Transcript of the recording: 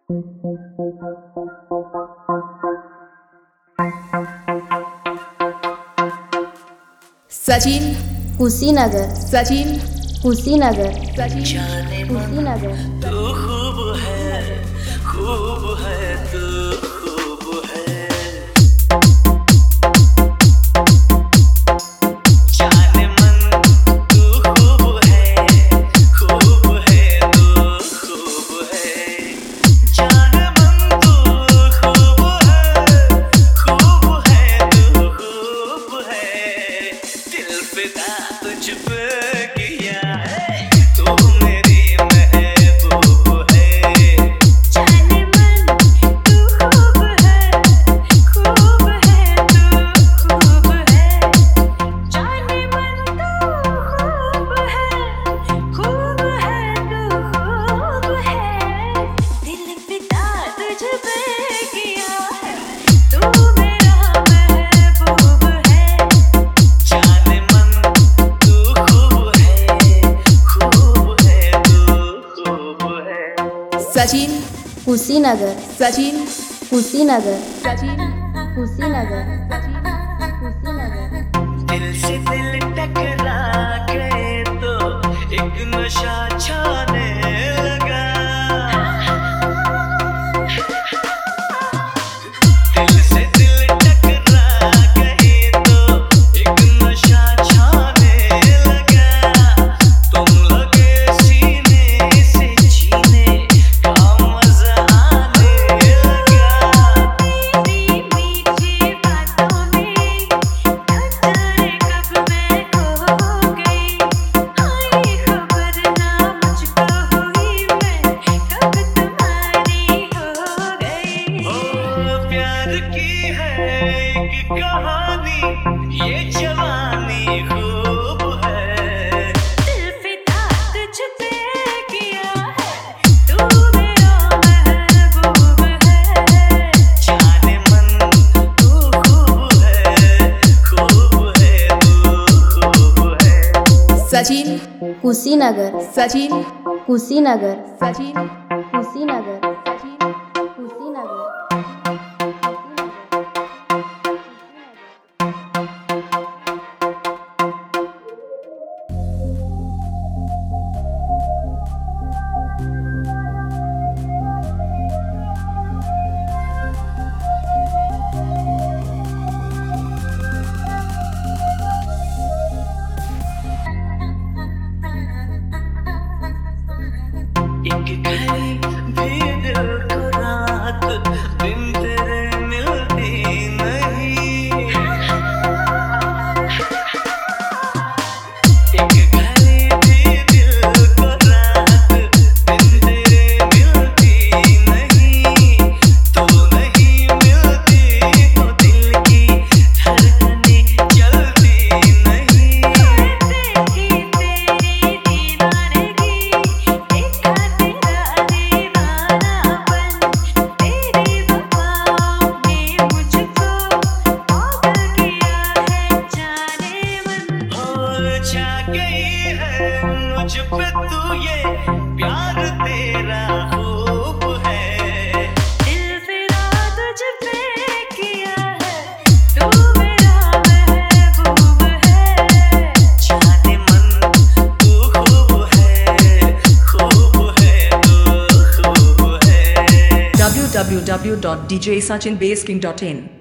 सचिन कुशीनगर, सचिन कुशीनगर, सचिन कुशीनगर। तू खूब है तू खूब है। जाने मन तू खूब है तू खूब है। जाने मन तू खूब है तू खूब है। दिल फिदा तुझ पे किया है, तू मेरी महबूब है। जाने मन तू खूब है तू खूब है। जाने मन तू खूब है तू खूब है। दिल फिदा तुझ पे किया है, तू मेरा महबूब है। जाने मन तू खूब है तू खूब है। सचिन कुशीनगर, सचिन कुशीनगर, सचिन कुशीनगर, कुशीनगर। दिल से दिल टकरा गए तो एक नशा छाने लगा। दिल से दिल टकरा गए तो एक नशा छाने लगा। तुम लगे सीने से जीने का मजा आने लगा। तेरी मीठी बातों में न जाने कब मैं खो गई। आई खबर ना मुझको हुई, मैं कब तुम्हारी हो गई। ओ प्यार की है एक कहानी, ये जवानी खूब है। दिल फिदा तुझ पे किया है, तू मेरा महबूब है। जाने मन तू खूब है तू खूब है। सचिन कुशीनगर, सचिन कुशीनगर, सचिन कुशीनगर, सचिन कुशीनगर। एक घड़ी भी दिल को रात दिन तेरे मिलती नहीं। एक घड़ी भी दिल को रात दिन तेरे मिलती नहीं। तू नहीं मिलती तो दिल की धड़कनें चलती नहीं। देखी तेरी दीवानगी, देखा तेरा दीवानापन। तेरी वफाओं ने मुझको पागल किया है, जाने मन। हो जा गई है मुझ पे तू, ये प्यार तेरा खूब है। दिल फिदा तुझ पे किया है, तू मेरा महबूब है। जाने मन तू खूब है तू खूब है। www.djsachinbasking.in